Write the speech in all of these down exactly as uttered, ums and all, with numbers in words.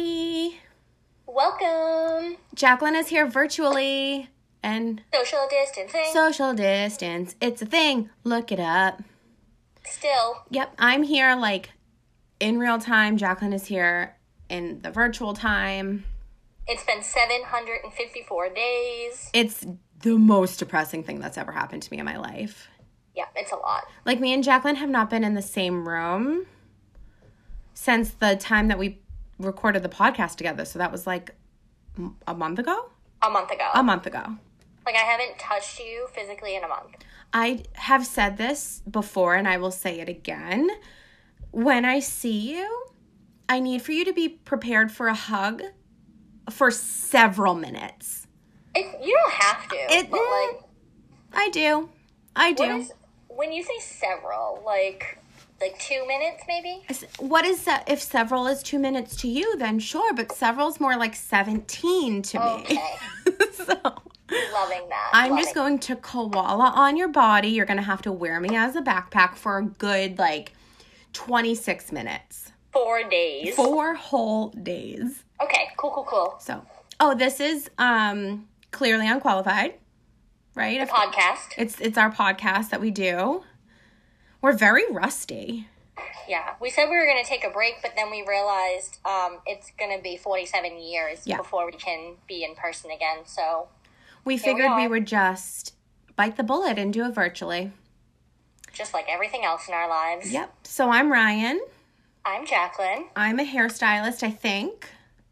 everybody. Welcome. Jacqueline is here virtually and social distancing. Social distance. It's a thing. Look it up. Still. Yep, I'm here like in real time. Jacqueline is here in the virtual time. It's been seven hundred fifty-four days. It's the most depressing thing that's ever happened to me in my life. Yeah, it's a lot. Like, me and Jacqueline have not been in the same room since the time that we recorded the podcast together. So that was like a month ago? A month ago. A month ago. Like, I haven't touched you physically in a month. I have said this before, and I will say it again. When I see you, I need for you to be prepared for a hug for several minutes. It, you don't have to, It, but, like... I do. I do. What is, when you say several, like... Like two minutes, maybe? What is that? If several is two minutes to you, then sure. But several's more like seventeen to me. Okay. So loving that. I'm loving just going to koala on your body. You're going to have to wear me as a backpack for a good, like, twenty-six minutes. Four days. Four whole days. Okay, cool, cool, cool. So, oh, this is um Clearly Unqualified, right? The podcast. It's, it's our podcast that we do. We're very rusty. Yeah. We said we were going to take a break, but then we realized um, it's going to be forty-seven years yeah. before we can be in person again. So we figured we, we would just bite the bullet and do it virtually. Just like everything else in our lives. Yep. So I'm Ryan. I'm Jacqueline. I'm a hairstylist, I think.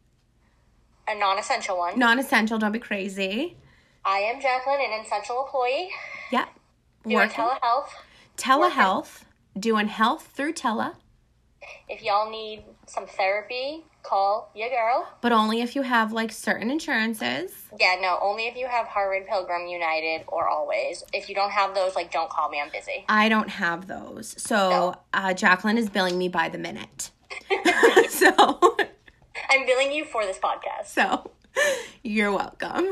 A non-essential one. Non-essential, don't be crazy. I am Jacqueline, an essential employee. Yep. Doing Working. telehealth. Telehealth, doing health through tele. If y'all need some therapy, call your girl. But only if you have, like, certain insurances. Yeah, no, only if you have Harvard Pilgrim, United, or Always. If you don't have those, like, don't call me, I'm busy. I don't have those. So, No. uh, Jacqueline is billing me by the minute. So, I'm billing you for this podcast. so, you're welcome.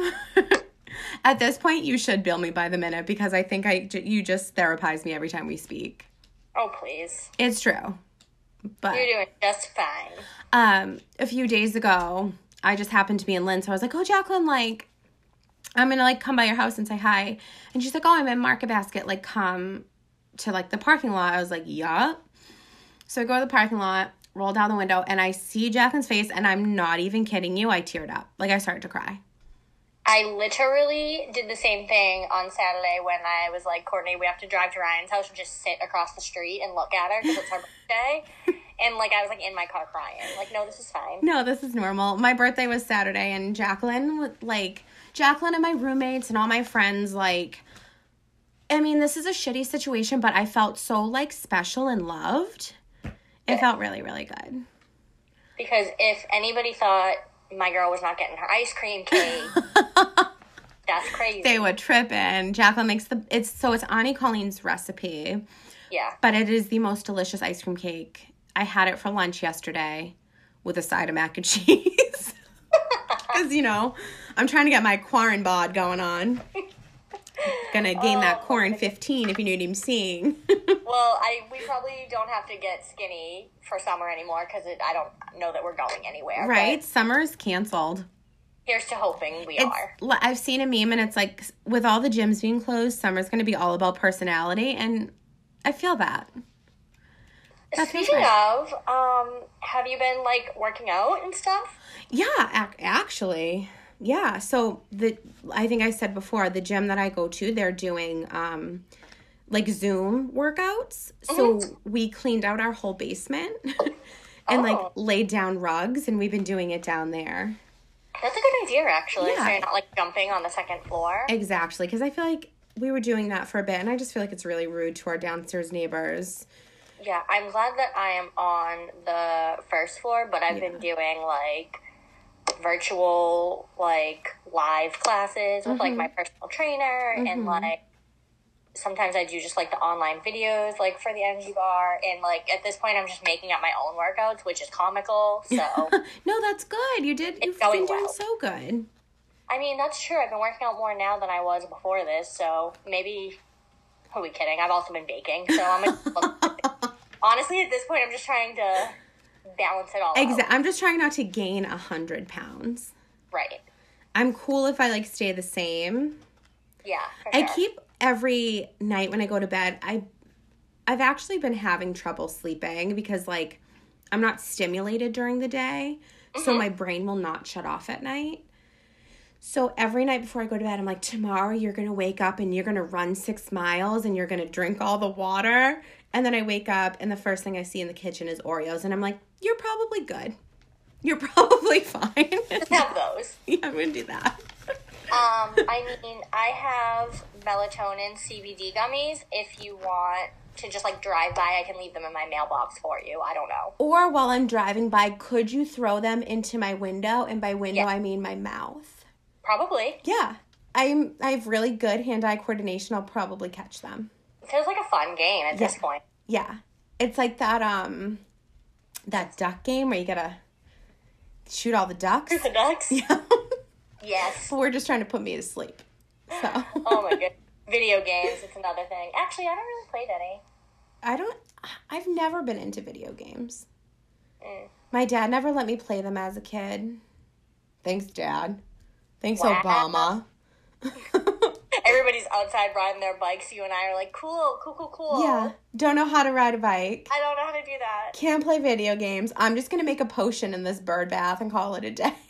At this point, you should bill me by the minute because I think I you just therapize me every time we speak. Oh, please. It's true. But You're doing just fine. um, a few days ago, I just happened to be in Lynn, so I was like, oh, Jacqueline, like, I'm going to, like, come by your house and say hi. And she's like, oh, I'm in Market Basket. Like, come to, like, the parking lot. I was like, yeah. So I go to the parking lot, roll down the window, and I see Jacqueline's face, and I'm not even kidding you. I teared up. Like, I started to cry. I literally did the same thing on Saturday when I was like, Courtney, we have to drive to Ryan's house and just sit across the street and look at her because it's her birthday. And, like, I was, like, in my car crying. Like, no, this is fine. No, this is normal. My birthday was Saturday, and Jacqueline, like, Jacqueline and my roommates and all my friends, like, I mean, this is a shitty situation, but I felt so, like, special and loved. It Yeah. felt really, really good. Because if anybody thought my girl was not getting her ice cream cake, that's crazy. They would trip in. Jacqueline makes the, it's, so it's Auntie Colleen's recipe. Yeah. But it is the most delicious ice cream cake. I had it for lunch yesterday with a side of mac and cheese. Because, you know, I'm trying to get my quarren bod going on. Gonna gain Oh, that quarren fifteen, if you know what I'm saying. Well, I we probably don't have to get skinny for summer anymore because I don't know that we're going anywhere. Right? But Summer's canceled. here's to hoping we It's, are. li- I've seen a meme, and it's like, with all the gyms being closed, summer's going to be all about personality, and I feel that. That feels Speaking right. of, um, have you been, like, working out and stuff? Yeah, ac- actually. Yeah, so the I think I said before, the gym that I go to, they're doing, um, like, Zoom workouts. So Mm-hmm. we cleaned out our whole basement and, like, Oh. laid down rugs, and we've been doing it down there. That's a good idea, actually. Yeah. So you're not, like, jumping on the second floor. Exactly, because I feel like we were doing that for a bit, and I just feel like it's really rude to our downstairs neighbors. Yeah, I'm glad that I am on the first floor, but I've been doing, like, virtual, like, live classes with, like, my personal trainer, and, like, sometimes I do just, like, the online videos, like, for the energy bar, and, like, at this point, I'm just making up my own workouts, which is comical, so, No, that's good. You did. You've going been doing well. so good. I mean, that's true. I've been working out more now than I was before this, so maybe, who are we kidding? I've also been baking, so I'm gonna, honestly, at this point, I'm just trying to balance it all Exactly. out. I'm just trying not to gain a hundred pounds. Right. I'm cool if I, like, stay the same. Yeah, for I sure. keep every night when I go to bed, I, I've actually been having trouble sleeping because, like, I'm not stimulated during the day, mm-hmm. so my brain will not shut off at night. So every night before I go to bed, I'm like, tomorrow you're going to wake up and you're going to run six miles and you're going to drink all the water. And then I wake up and the first thing I see in the kitchen is Oreos. And I'm like, you're probably good. You're probably fine. Just have those. Yeah, I'm going to do that. um, I mean, I have melatonin C B D gummies. If you want to just, like, drive by, I can leave them in my mailbox for you. I don't know. Or while I'm driving by, could you throw them into my window? And by window, yeah. I mean my mouth. Probably. Yeah. I'm, I have really good hand-eye coordination. I'll probably catch them. It feels like a fun game at yeah. this point. Yeah. It's like that, um, that duck game where you gotta shoot all the ducks. Shoot the ducks? Yeah. Yes. But we're just trying to put me to sleep. So. Oh my goodness. Video games, it's another thing. Actually, I haven't really played any. I don't, I've never been into video games. Mm. My dad never let me play them as a kid. Thanks, Dad. Thanks, wow. Obama. Everybody's outside riding their bikes. You and I are like, cool, cool, cool, cool. Yeah. Don't know how to ride a bike. I don't know how to do that. Can't play video games. I'm just going to make a potion in this bird bath and call it a day.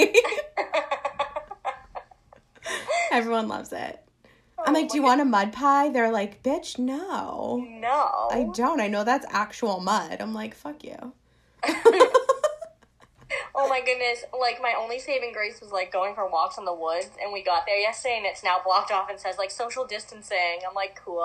Everyone loves it. Oh, I'm like, do you God. want a mud pie? They're like, bitch, no. No. I don't. I know that's actual mud. I'm like, fuck you. Oh my goodness, like, my only saving grace was, like, going for walks in the woods, and we got there yesterday, and it's now blocked off and says, like, social distancing. I'm like, cool.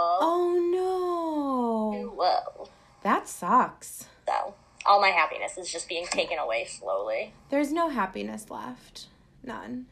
Oh, no. Whoa. That sucks. So, all my happiness is just being taken away slowly. There's no happiness left. None.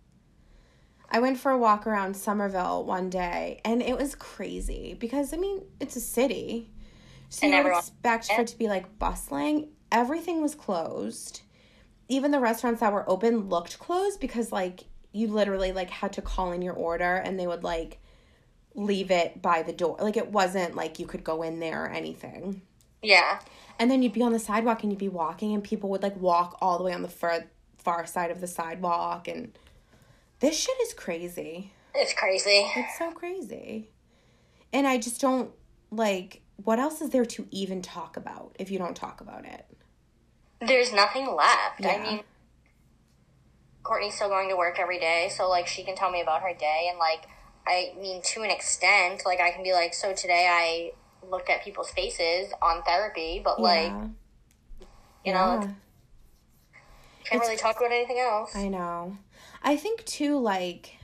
I went for a walk around Somerville one day, and it was crazy, because, I mean, it's a city. So and you would everyone- expect for it to be, like, bustling. Everything was closed. Even the restaurants that were open looked closed because, like, you literally, like, had to call in your order and they would, like, leave it by the door. Like, it wasn't like you could go in there or anything. Yeah. And then you'd be on the sidewalk and you'd be walking and people would, like, walk all the way on the far, far side of the sidewalk. And this shit is crazy. It's crazy. It's so crazy. And I just don't, like, what else is there to even talk about if you don't talk about it? There's nothing left. Yeah. I mean, Courtney's still going to work every day, so, like, she can tell me about her day, and, like, I mean, to an extent, like, I can be like, so today I looked at people's faces on therapy, but, like, yeah. you know, yeah. can't it's, really talk about anything else. I know. I think, too, like,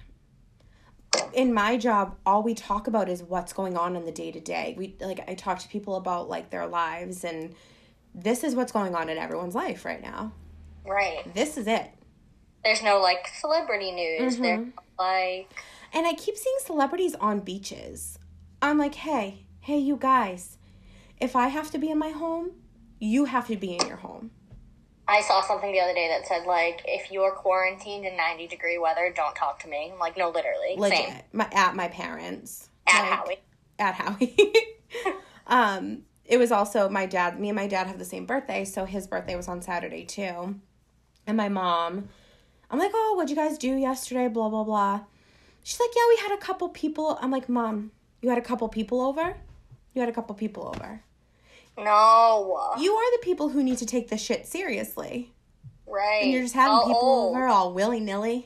in my job, all we talk about is what's going on in the day-to-day. We, like, I talk to people about, like, their lives, and this is what's going on in everyone's life right now. Right. This is it. There's no, like, celebrity news. Mm-hmm. There's, like... And I keep seeing celebrities on beaches. I'm like, hey, hey, you guys, if I have to be in my home, you have to be in your home. I saw something the other day that said, like, if you're quarantined in ninety-degree weather, don't talk to me. I'm like, no, literally. Legit. Same. My, at my parents. At like, Howie. At Howie. um... It was also my dad, me and my dad have the same birthday, so his birthday was on Saturday too. And my mom, I'm like, oh, what'd you guys do yesterday? Blah, blah, blah. She's like, yeah, we had a couple people. I'm like, Mom, you had a couple people over? You had a couple people over. No. You are the people who need to take this shit seriously. Right. And you're just having all people old. over all willy-nilly.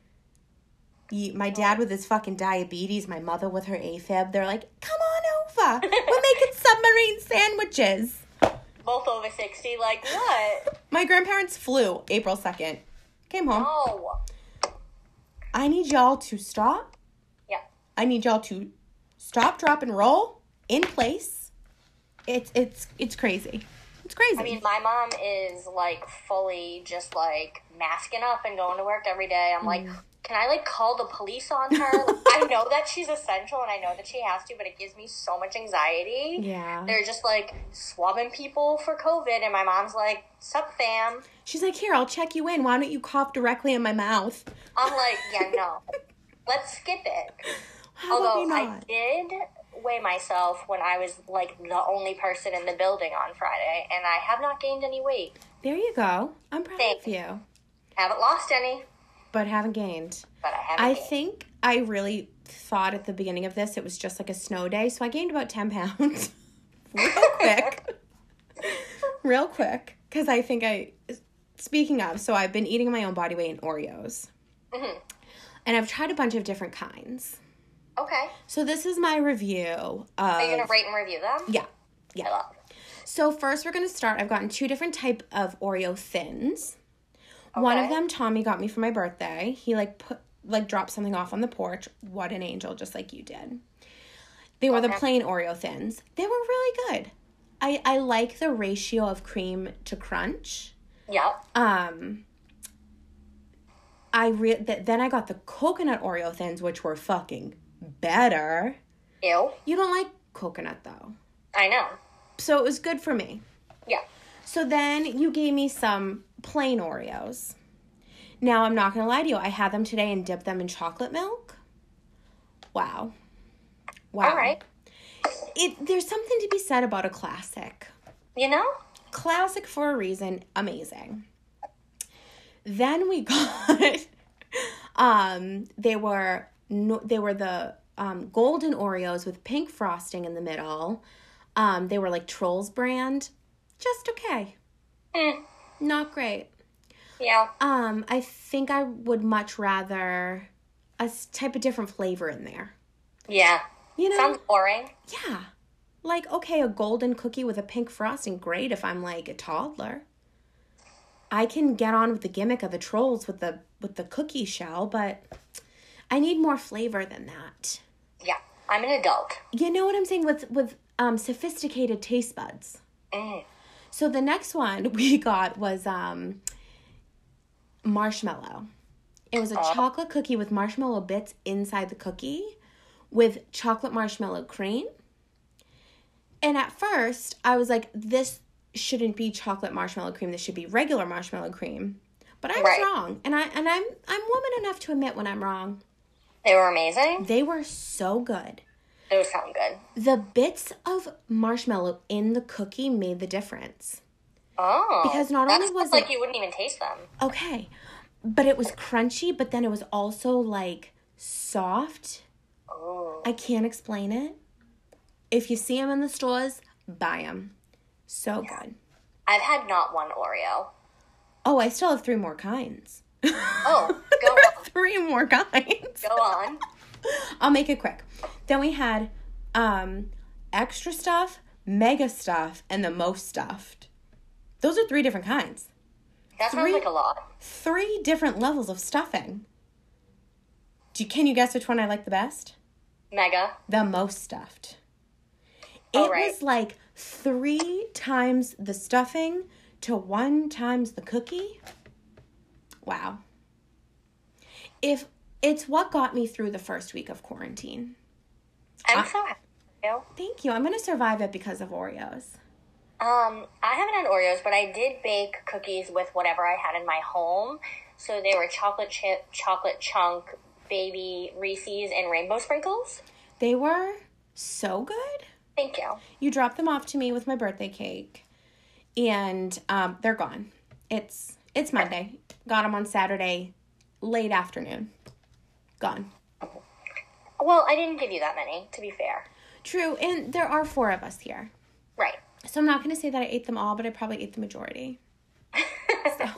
You, my dad with his fucking diabetes, my mother with her AFib, they're like, come on over. We're making submarine sandwiches. Both over sixty, like what? My grandparents flew April second. Came home. No. I need y'all to stop. Yeah. I need y'all to stop, drop, and roll in place. It's it's it's crazy. It's crazy. I mean, my mom is, like, fully just, like, masking up and going to work every day. I'm mm. like, can I, like, call the police on her? Like, I know that she's essential and I know that she has to, but it gives me so much anxiety. Yeah. They're just, like, swabbing people for COVID, and my mom's like, sup, fam? She's like, here, I'll check you in. Why don't you cough directly in my mouth? I'm like, yeah, no. Let's skip it. How Although about we I not? did weigh myself when I was, like, the only person in the building on Friday, and I have not gained any weight. There you go. I'm proud Thanks. of you. Haven't lost any. But haven't gained. But I haven't I gained. think I really thought at the beginning of this it was just like a snow day, so I gained about ten pounds. Real quick. Real quick. Because I think I... Speaking of, so I've been eating my own body weight in Oreos. Mm-hmm. And I've tried a bunch of different kinds. Okay. So this is my review of... Are you going to rate and review them? Yeah. Yeah. I love. So first we're going to start... I've gotten two different type of Oreo Thins. Okay. One of them Tommy got me for my birthday. He, like, put like dropped something off on the porch. What an angel, just like you did. They were okay. The plain Oreo Thins. They were really good. I, I like the ratio of cream to crunch. Yep. Um... I re- th- then I got the coconut Oreo Thins, which were fucking better. Ew. You don't like coconut, though. I know. So it was good for me. Yeah. So then you gave me some plain Oreos. Now, I'm not going to lie to you. I had them today and dipped them in chocolate milk. Wow. Wow. All right. It, there's something to be said about a classic. You know? Classic for a reason. Amazing. Then we got, um, they were, no, they were the, um, golden Oreos with pink frosting in the middle. Um, they were like Trolls brand. Just okay. Mm. Not great. Yeah. Um, I think I would much rather a type of different flavor in there. Yeah. You know? Sounds boring. Yeah. Like, okay, a golden cookie with a pink frosting, great if I'm like a toddler. I can get on with the gimmick of the Trolls with the with the cookie shell, but I need more flavor than that. Yeah, I'm an adult. You know what I'm saying? With with um, sophisticated taste buds. Mm. So the next one we got was um, marshmallow. It was a oh. chocolate cookie with marshmallow bits inside the cookie with chocolate marshmallow cream. And at first, I was like, this shouldn't be chocolate marshmallow cream. This should be regular marshmallow cream. But I was right. wrong. And I and I'm I'm woman enough to admit when I'm wrong. They were amazing. They were so good. Those sound good. The bits of marshmallow in the cookie made the difference. Oh. Because not that only was like it, you wouldn't even taste them. Okay. But it was crunchy, but then it was also like soft. Oh. I can't explain it. If you see them in the stores, buy them. So good. I've had not one Oreo. Oh, I still have three more kinds. Oh, go there on. Are three more kinds. Go on. I'll make it quick. Then we had um, extra stuff, mega stuff, and the most stuffed. Those are three different kinds. That three, sounds like a lot. Three different levels of stuffing. Do you, can you guess which one I like the best? Mega. The most stuffed. Oh, it right. was like three times the stuffing to one times the cookie. Wow. If it's what got me through the first week of quarantine. I'm I, so happy for you. Thank you. I'm going to survive it because of Oreos. Um, I haven't had Oreos, but I did bake cookies with whatever I had in my home. So they were chocolate chip, chocolate chunk, baby Reese's, and rainbow sprinkles. They were so good. Thank you. You dropped them off to me with my birthday cake, and um, they're gone. It's it's Monday. Got them on Saturday, late afternoon. Gone. Well, I didn't give you that many, to be fair. True, and there are four of us here. Right. So I'm not going to say that I ate them all, but I probably ate the majority. So.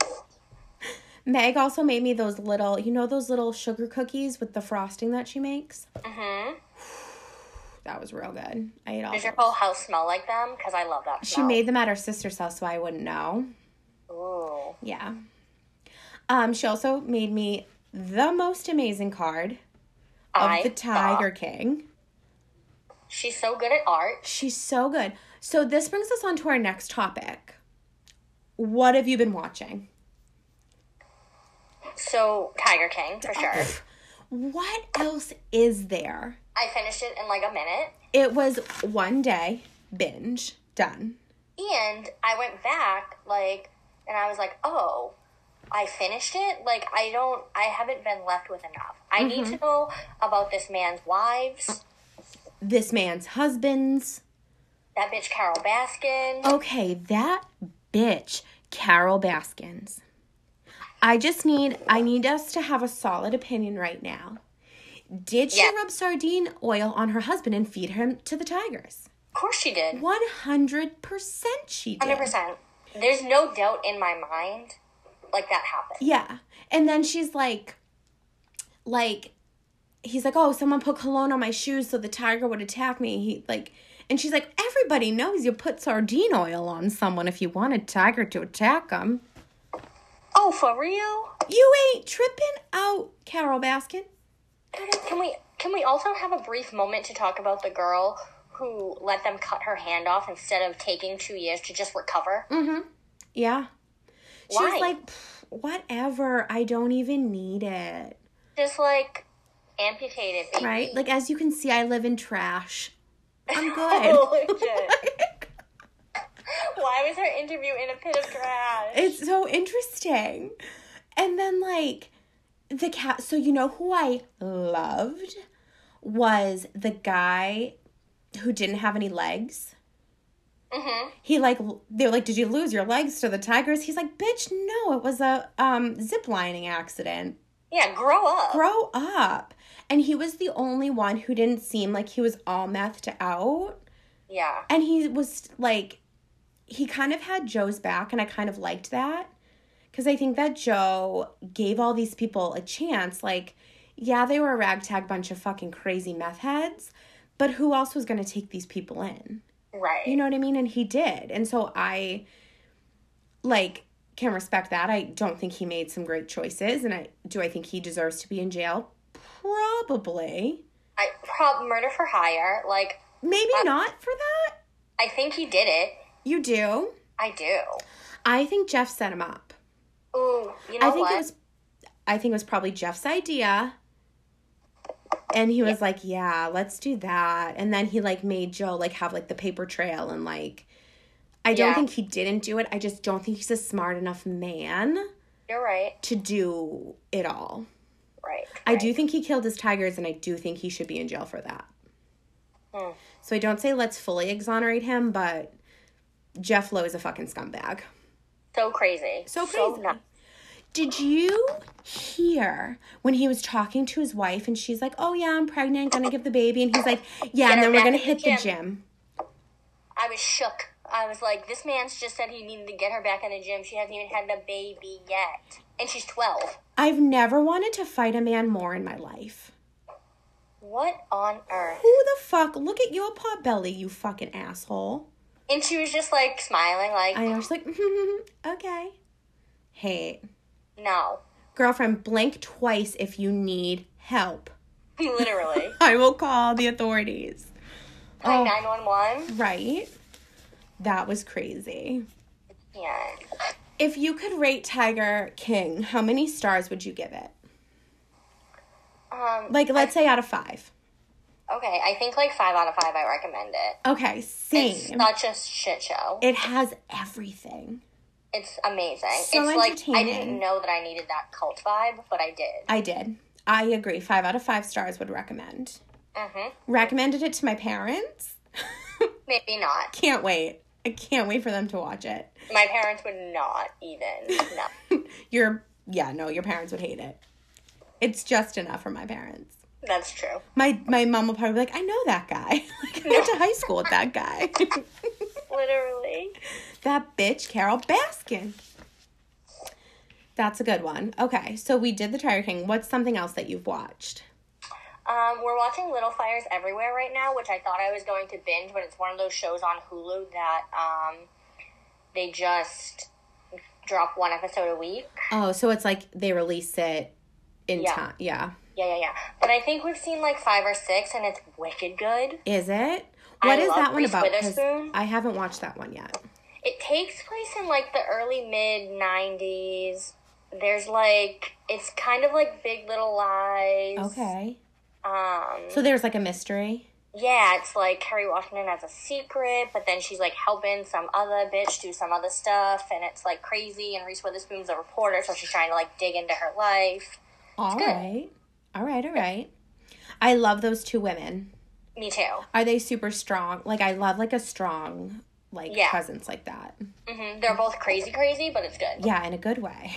Meg also made me those little, you know those little sugar cookies with the frosting that she makes? Mm-hmm. That was real good. I ate all Does those. your whole house smell like them? Because I love that smell. She made them at her sister's house, so I wouldn't know. Ooh. Yeah. Um, she also made me the most amazing card of I the Tiger thought. King. She's so good at art. She's so good. So this brings us on to our next topic. What have you been watching? So, Tiger King, for sure. What else is there? I finished it in like a minute. It was one day, binge, done. And I went back, like, and I was like, oh, I finished it? Like, I don't, I haven't been left with enough. I mm-hmm. need to know about this man's wives. this man's husbands. That bitch Carol Baskin. Okay, that bitch Carol Baskins. I just need, I need us to have a solid opinion right now. Did she Yeah. rub sardine oil on her husband and feed him to the tigers? Of course she did. one hundred percent she did. one hundred percent. There's no doubt in my mind, like, that happened. Yeah. And then she's like, like, he's like, oh, someone put cologne on my shoes so the tiger would attack me. He, like, and she's like, everybody knows you put sardine oil on someone if you want a tiger to attack them. Oh, for real? You ain't tripping out, Carol Baskin. Can we can we also have a brief moment to talk about the girl who let them cut her hand off instead of taking two years to just recover? Mm-hmm. Yeah. She Why? was like, "Pff, whatever, I don't even need it. Just, like, amputate it, baby. Right? Like, as you can see, I live in trash. I'm good. Holy shit. Why was her interview in a pit of trash? It's so interesting. And then, like, the cat. So, you know who I loved was the guy who didn't have any legs. Mm-hmm. He, like, they were like, did you lose your legs to the tigers? He's like, bitch, no, it was a um, zip lining accident. Yeah, grow up. Grow up. And he was the only one who didn't seem like he was all methed out. Yeah. And he was, like, he kind of had Joe's back, and I kind of liked that. Because I think that Joe gave all these people a chance. Like, yeah, they were a ragtag bunch of fucking crazy meth heads, but who else was going to take these people in? Right. You know what I mean? And he did. And so I, like, can respect that. I don't think he made some great choices. And I do I think he deserves to be in jail? Probably. I prob murder for hire. Like, Maybe uh, not for that. I think he did it. You do? I do. I think Jeff set him up. Ooh, you know I think what? it was I think it was probably Jeff's idea. And he was like, yeah, let's do that. And then he, like, made Joe, like, have, like, the paper trail. And, like, I don't Yeah. think he didn't do it. I just don't think he's a smart enough man You're right. to do it all. Right. I right. do think he killed his tigers, and I do think he should be in jail for that. Hmm. So I don't say let's fully exonerate him, but Jeff Lowe is a fucking scumbag. So crazy. So crazy. nuts. Did you hear when he was talking to his wife and she's like, oh, yeah, I'm pregnant, gonna give the baby. And he's like, yeah, Get and her then we're back gonna in the hit the gym. gym. I was shook. I was like, this man's just said he needed to get her back in the gym. She hasn't even had the baby yet. And she's twelve. I've never wanted to fight a man more in my life. What on earth? Who the fuck? Look at your pot belly, you fucking asshole. And she was just, like, smiling, like, I know, she's like, okay. Hey, no. girlfriend, blink twice if you need help. Literally. I will call the authorities. Like Oh. nine one one? Right? That was crazy. Yeah. If you could rate Tiger King, how many stars would you give it? Um, Like, let's say out of five. okay, I think, like, five out of five, I recommend it. Okay, It's same. such a shit show. It has everything. It's amazing. So it's like, I entertaining. didn't know that I needed that cult vibe, but I did. I did. I agree. Five out of five stars would recommend. Mm-hmm. Recommended it to my parents. Maybe not. Can't wait. I can't wait for them to watch it. My parents would not even. No. Your, yeah, no, your parents would hate it. It's just enough for my parents. That's true. My my mom will probably be like, I know that guy. Like, I went to high school with that guy. Literally. That bitch, Carol Baskin. That's a good one. Okay, so we did the Tiger King. What's something else that you've watched? Um, we're watching Little Fires Everywhere right now, which I thought I was going to binge, but it's one of those shows on Hulu that um, they just drop one episode a week. Oh, so it's like they release it in Yeah. time. Yeah. Yeah, yeah, yeah. But I think we've seen like five or six, and it's wicked good. Is it? What I is love that one Reese about? 'Cause Witherspoon. I haven't watched that one yet. It takes place in like the early mid nineties. There's like it's kind of like Big Little Lies. Okay. Um. So there's like a mystery. Yeah, it's like Kerry Washington has a secret, but then she's like helping some other bitch do some other stuff, and it's like crazy. And Reese Witherspoon's a reporter, so she's trying to like dig into her life. All good. right. All right, all right. I love those two women. Me too. Are they super strong? Like, I love, like, a strong, like, yeah. presence like that. Mm-hmm. They're both crazy, crazy, but it's good. Yeah, in a good way.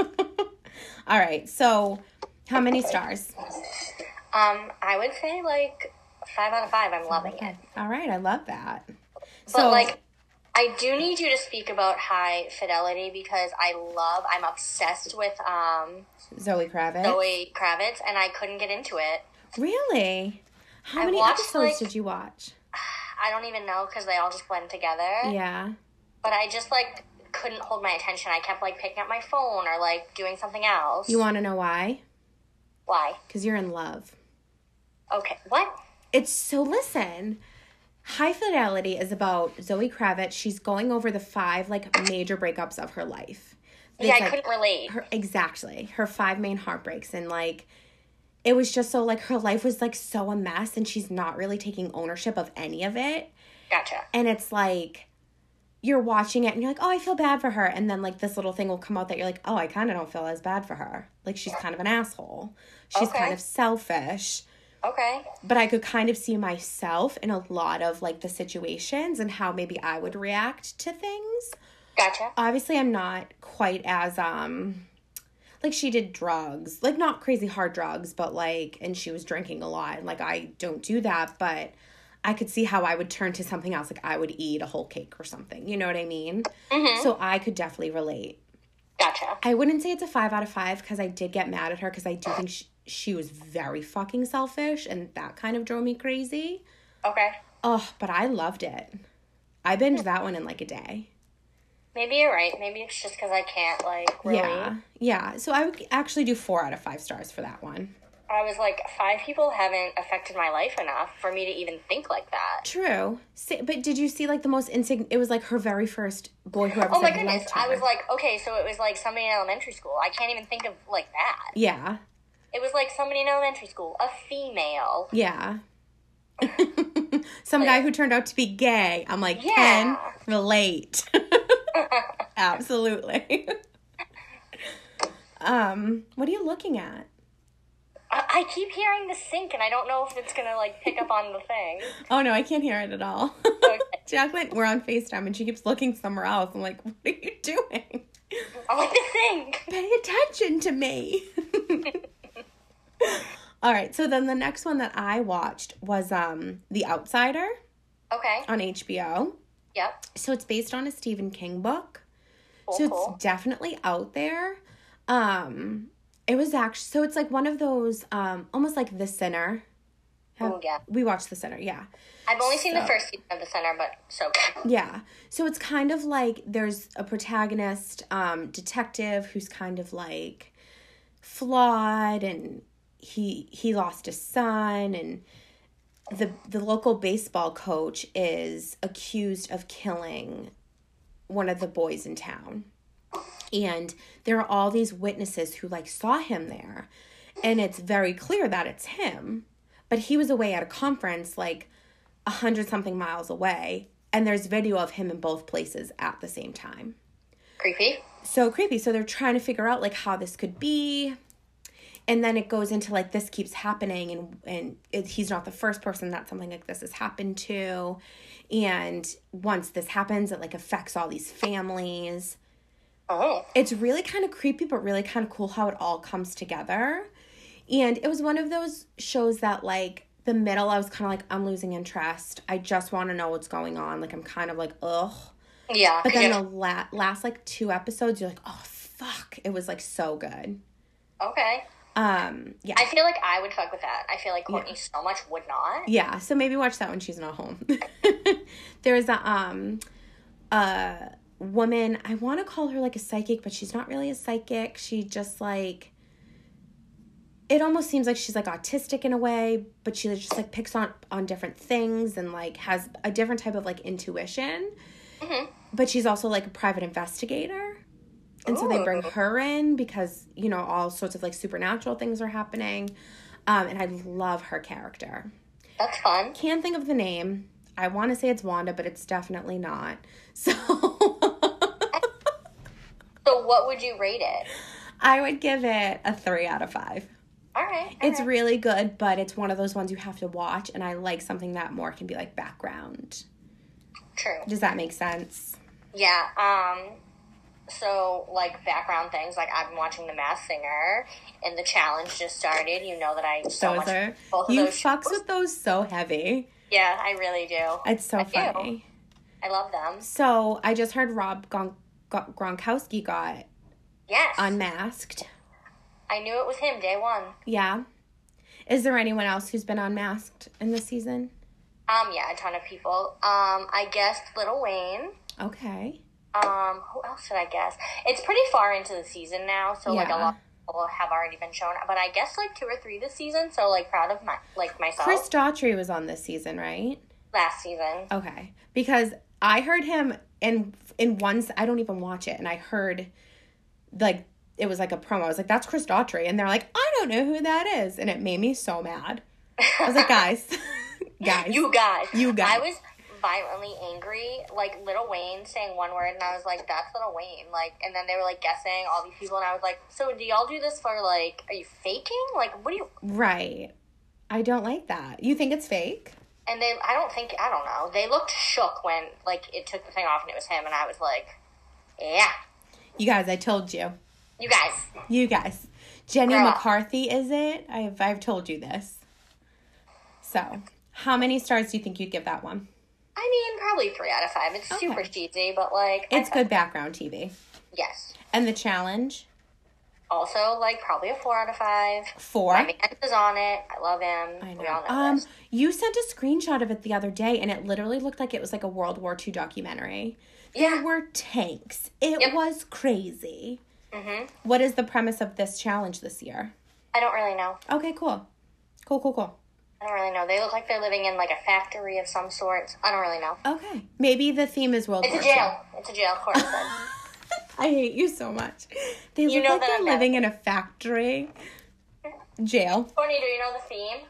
All right, so how many stars? Um, I would say, like, five out of five. I'm loving okay. it. All right, I love that. But, so, like, I do need you to speak about High Fidelity because I love, I'm obsessed with um, Zoe Kravitz. Zoe Kravitz, and I couldn't get into it. Really? How I many watched, episodes like, did you watch? I don't even know because they all just blend together. Yeah. But I just, like, couldn't hold my attention. I kept, like, picking up my phone or, like, doing something else. You want to know why? Why? Because you're in love. Okay. What? It's so, listen. High Fidelity is about Zoe Kravitz. She's going over the five, like, major breakups of her life. It's yeah, I like, couldn't relate. Her, exactly. Her five main heartbreaks. And, like, it was just so, like, her life was, like, so a mess. And she's not really taking ownership of any of it. Gotcha. And it's, like, you're watching it and you're like, oh, I feel bad for her. And then, like, this little thing will come out that you're like, oh, I kind of don't feel as bad for her. Like, she's kind of an asshole. She's okay. kind of selfish. Okay. But I could kind of see myself in a lot of, like, the situations and how maybe I would react to things. Gotcha. Obviously, I'm not quite as, um, like, she did drugs. Like, not crazy hard drugs, but, like, and she was drinking a lot. And, like, I don't do that, but I could see how I would turn to something else. Like, I would eat a whole cake or something. You know what I mean? Mm-hmm. So I could definitely relate. Gotcha. I wouldn't say it's a five out of five because I did get mad at her because I do think she, she was very fucking selfish and that kind of drove me crazy. Okay. Oh, but I loved it. I binged that one in like a day. Maybe you're right. Maybe it's just because I can't, like, really. Yeah. Yeah. So I would actually do four out of five stars for that one. I was like, five people haven't affected my life enough for me to even think like that. True. See, but did you see, like, the most insignificant... It was, like, her very first boy who ever Oh, my said goodness. hello to her. I was like, okay, so it was, like, somebody in elementary school. I can't even think of, like, that. Yeah. It was, like, somebody in elementary school. A female. Yeah. Some like, guy who turned out to be gay. I'm like, yeah. can relate. Absolutely. um, what are you looking at? I keep hearing the sink, and I don't know if it's going to, like, pick up on the thing. Oh, no, I can't hear it at all. Okay. Jacqueline, we're on FaceTime, and she keeps looking somewhere else. I'm like, what are you doing? I'm like, the sink! Pay attention to me. All right, so then the next one that I watched was um, The Outsider. Okay. On H B O. Yep. So it's based on a Stephen King book. Cool, so cool. It's definitely out there. Um... It was actually, so it's like one of those, um, almost like The Sinner. Oh, yeah. We watched The Sinner, yeah. I've only seen so, the first season of The Sinner, but so good. Yeah. So it's kind of like there's a protagonist, um, detective who's kind of like flawed and he he lost a son and the the local baseball coach is accused of killing one of the boys in town. And there are all these witnesses who, like, saw him there. And it's very clear that it's him. But he was away at a conference, like, a hundred-something miles away. And there's video of him in both places at the same time. Creepy. So creepy. So they're trying to figure out, like, how this could be. And then it goes into, like, this keeps happening. And, and it, he's not the first person that something like this has happened to. And once this happens, it, like, affects all these families. Oh. It's really kind of creepy, but really kind of cool how it all comes together. And it was one of those shows that, like, the middle, I was kind of like, I'm losing interest. I just want to know what's going on. Like, I'm kind of like, ugh. Yeah. But then yeah. the la- last, like, two episodes, you're like, oh, fuck. It was, like, so good. Okay. Um, yeah. I feel like I would fuck with that. I feel like Courtney yeah. so much would not. Yeah, so maybe watch that when she's not home. There's a, um, uh... woman, I want to call her like a psychic, but she's not really a psychic. She just like, it almost seems like she's like autistic in a way, but she just like picks on, on different things and like has a different type of like intuition. Mm-hmm. But she's also like a private investigator. And Ooh. So they bring her in because, you know, all sorts of like supernatural things are happening. Um, and I love her character. That's fun. Can't think of the name. I want to say it's Wanda, but it's definitely not. So... So what would you rate it? I would give it a three out of five. All right. All It's right. really good, but it's one of those ones you have to watch, and I like something that more can be like background. True. Does that make sense? Yeah. Um. So, like, background things, like, I've been watching The Masked Singer, and the challenge just started. You know that I so Those much are both of you those fucks shows. with those so heavy. Yeah, I really do. It's so I do. funny. I love them. So I just heard Rob Gon- Gon- Gronkowski got Yes. unmasked. I knew it was him day one. Yeah. Is there anyone else who's been unmasked in this season? Um, yeah, a ton of people. Um, I guessed Lil Wayne. Okay. Um, who else did I guess? It's pretty far into the season now, so like a Yeah. lot of people have already been shown. But I guess like two or three this season, so like proud of my like myself. Chris Daughtry was on this season, right? Last season. Okay. Because I heard him in in one s- I don't even watch it, and I heard like it was like a promo. I was like, that's Chris Daughtry, and they're like, I don't know who that is, and it made me so mad. I was like, guys, guys, You guys. You guys. I was violently angry, like Lil Wayne saying one word, and I was like, that's Lil Wayne. Like, and then they were like guessing all these people, and I was like, so do y'all do this for like, are you faking? Like, what do you? right. I don't like that. You think it's fake? And they, I don't think, I don't know. They looked shook when like it took the thing off and it was him, and I was like, yeah, You guys, I told you. you guys. You guys. Jenny Girl. McCarthy, is it? I've I've told you this. So, how many stars do you think you'd give that one? I mean, probably three out of five. It's Okay. super cheesy, but like, It's I, good background T V. Yes. And the challenge? Also, like, probably a four out of five. Four. My man is on it. I love him. I We all know. know Um, this. you sent a screenshot of it the other day, and it literally looked like it was like a World War Two documentary. There Yeah. were tanks. It Yep. was crazy. hmm What is the premise of this challenge this year? I don't really know. Okay, cool. Cool, cool, cool. I don't really know. They look like they're living in like a factory of some sort. I don't really know. Okay. Maybe the theme is World It's War a jail. It's a jail, Courtney said. I hate you so much. They You look know like that they're I'm living in a factory. Jail. Courtney, do you know the theme?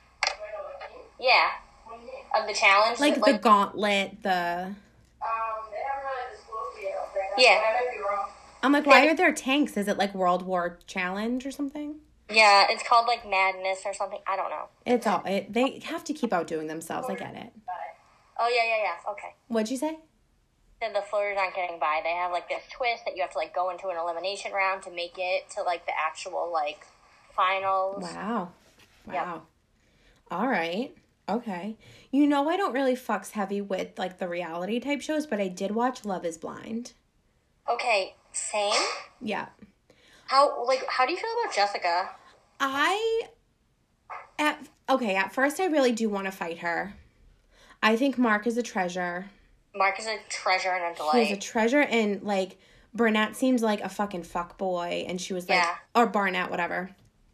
Yeah. Of the challenge? Like the gauntlet, the... Um, they haven't really disclosed it yet, I think. Yeah. I might be wrong. I'm like, why are there tanks? Is it like World War Challenge or something? Yeah, it's called like Madness or something. I don't know. It's all... It, they have to keep outdoing themselves. I get it. Oh, yeah, yeah, yeah. Okay. What'd you say? Then the floaters aren't getting by. They have like this twist that you have to like go into an elimination round to make it to like the actual like finals. Wow. Yep. Wow. All right. Okay. You know, I don't really fucks heavy with like the reality type shows, but I did watch Love is Blind. Okay, same. Yeah. How like how do you feel about Jessica? I at okay, at first I really do want to fight her. I think Mark is a treasure. Mark is a treasure and a He's delight. a treasure, and like Burnett seems like a fucking fuck boy, and she was like, Yeah. or Barnett, whatever.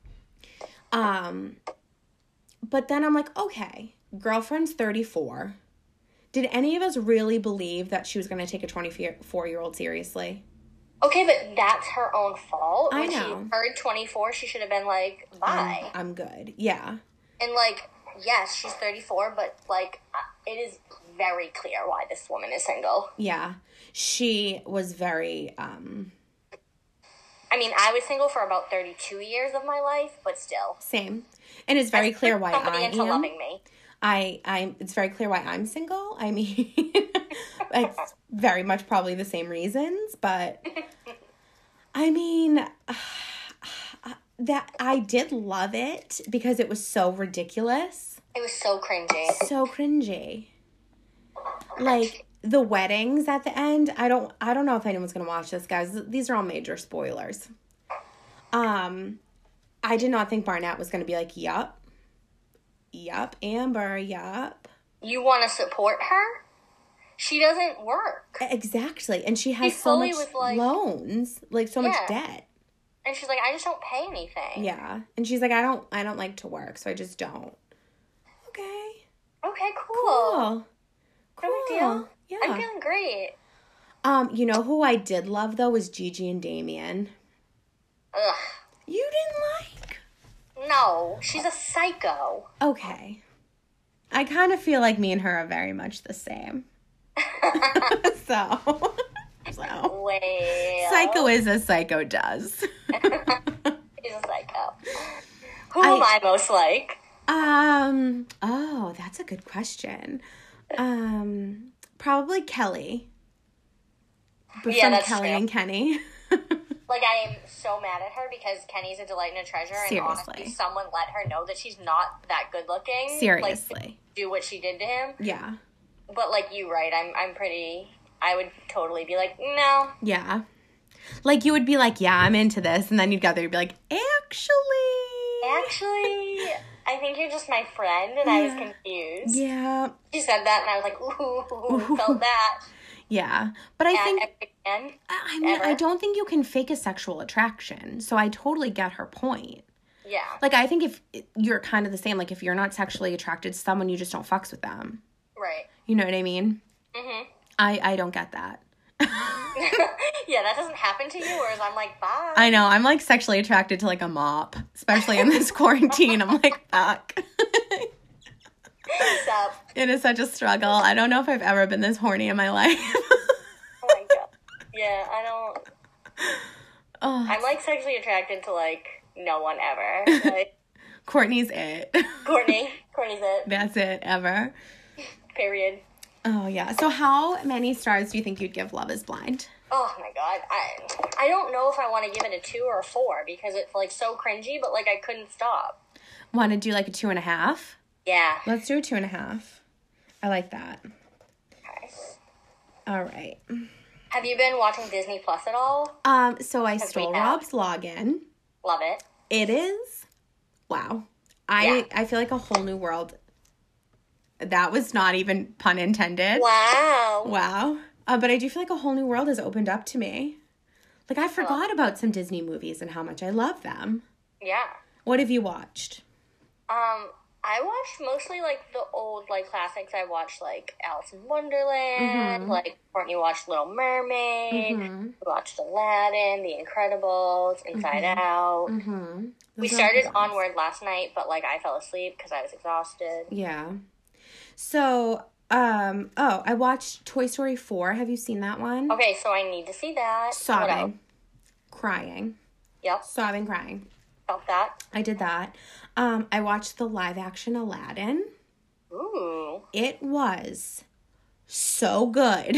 Um, but then I'm like, okay, girlfriend's thirty-four. Did any of us really believe that she was going to take a twenty-four year old seriously? Okay, but that's her own fault. I When know. she heard twenty-four, she should have been like, bye. I'm, I'm good. Yeah. And like, yes, she's thirty-four, but like, uh, it is very clear why this woman is single. Yeah. She was very, um, I mean, I was single for about thirty-two years of my life, but still. same. And it's very clear why Somebody I into am. loving me. I, I'm, it's very clear why I'm single. I mean, it's very much probably the same reasons, but I mean, that I did love it because it was so ridiculous, It was so cringy. so cringy. Like the weddings at the end, I don't, I don't know if anyone's gonna watch this, guys. These are all major spoilers. Um, I did not think Barnett was gonna be like, yup. Yup, Amber, yup. You want to support her? She doesn't work. Exactly. And she has She so fully much was like- loans, like so much Yeah. debt. And she's like, I just don't pay anything. Yeah. And she's like, I don't I don't like to work, so I just don't. Okay. Okay, cool. Cool. No big deal. Yeah. I'm feeling great. Um, you know who I did love though was Gigi and Damien. Ugh. You didn't like? No, she's a psycho. Okay. I kind of feel like me and her are very much the same. so so Well, psycho is as psycho does. She's a psycho. Who I, am I most like? Um, oh, that's a good question. Um, probably Kelly. But yeah, from that's Kelly true. and Kenny. Like, I am so mad at her because Kenny's a delight and a treasure, and Seriously. honestly, someone let her know that she's not that good looking. Seriously. Like, do what she did to him. Yeah. But, like, you right, I'm I'm pretty, I would totally be like, no. Yeah. Like, you would be like, yeah, I'm into this, and then you'd go there and be like, actually. Actually, I think you're just my friend, and yeah. I was confused. Yeah. She said that, and I was like, ooh, ooh. Felt that. Yeah, but I At think, man, I mean, ever. I don't think you can fake a sexual attraction, so I totally get her point. Yeah. Like, I think if you're kind of the same, like, if you're not sexually attracted to someone, you just don't fucks with them. Right. You know what I mean? Mm-hmm. I, I don't get that. Yeah, that doesn't happen to you, whereas I'm like, bye. I know, I'm, like, sexually attracted to, like, a mop, especially in this quarantine. I'm like, fuck. Sup? It is such a struggle. I don't know if I've ever been this horny in my life. Oh my god. Yeah, I don't. Oh, I'm like sexually attracted to like no one ever. Like Courtney's it. Courtney. Courtney's it. That's it, ever. Period. Oh, yeah. So how many stars do you think you'd give Love is Blind? Oh my god. I I don't know if I want to give it a two or a four because it's like so cringy, but like I couldn't stop. Want to do like a two and a half? Yeah. Let's do a two and a half. I like that. Okay. All right. Have you been watching Disney Plus at all? Um, so I Have stole we have? Rob's login. Love it. It is, wow. I Yeah. I feel like a whole new world. That was not even pun intended. Wow. Wow. Uh, but I do feel like a whole new world has opened up to me. Like, I forgot about some Disney movies and how much I love them. Yeah. What have you watched? Um, I watched mostly, like, the old, like, classics. I watched, like, Alice in Wonderland. Mhm. Like, Courtney watched Little Mermaid. Mhm. We watched Aladdin, The Incredibles, Inside Out. Mm-hmm. We started Onward last night, but, like, I fell asleep because I was exhausted. Yeah. So, um, oh, I watched Toy Story four. Have you seen that one? Okay, so I need to see that. What else? Sobbing. Crying. Yep, Sobbing, crying. felt that. I did that. Um, I watched the live action Aladdin. Ooh. It was so good.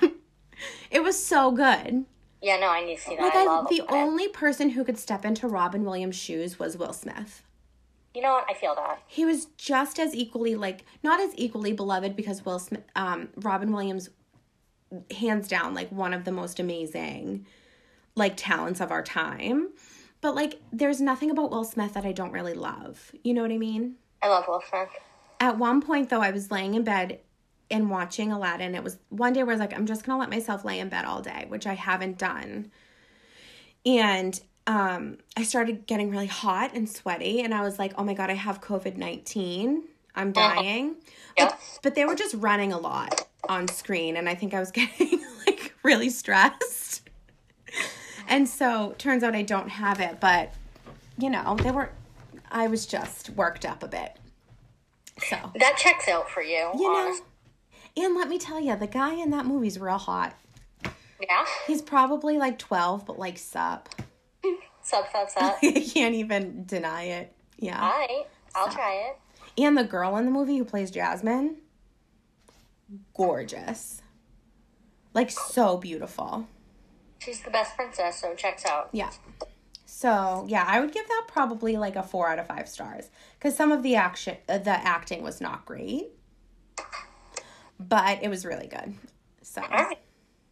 It was so good. Yeah, no, I need to see that. Like, I I, love the Aladdin. only person who could step into Robin Williams' shoes was Will Smith. You know what? I feel that. He was just as equally, like, not as equally beloved because Will Smith, um, Robin Williams, hands down, like, one of the most amazing, like, talents of our time. But, like, there's nothing about Will Smith that I don't really love. You know what I mean? I love Will Smith. At one point, though, I was laying in bed and watching Aladdin. It was one day where I was like, I'm just going to let myself lay in bed all day, which I haven't done. And um, I started getting really hot and sweaty, and I was like, oh my God, I have covid nineteen. I'm dying. Yeah. But, but they were just running a lot on screen, and I think I was getting, like, really stressed. And so, turns out I don't have it, but, you know, they were, I was just worked up a bit. So. That checks out for you, You know, honestly. and let me tell you, the guy in that movie's real hot. Yeah? He's probably like twelve, but like sup. Sup, sup, sup. I can't even deny it. Yeah. All right. I'll Sup. try it. And the girl in the movie who plays Jasmine, gorgeous. Like, so beautiful. She's the best princess, so checks out. Yeah. So, yeah, I would give that probably like a four out of five stars. Because some of the action, uh, the acting was not great. But it was really good. So. All right.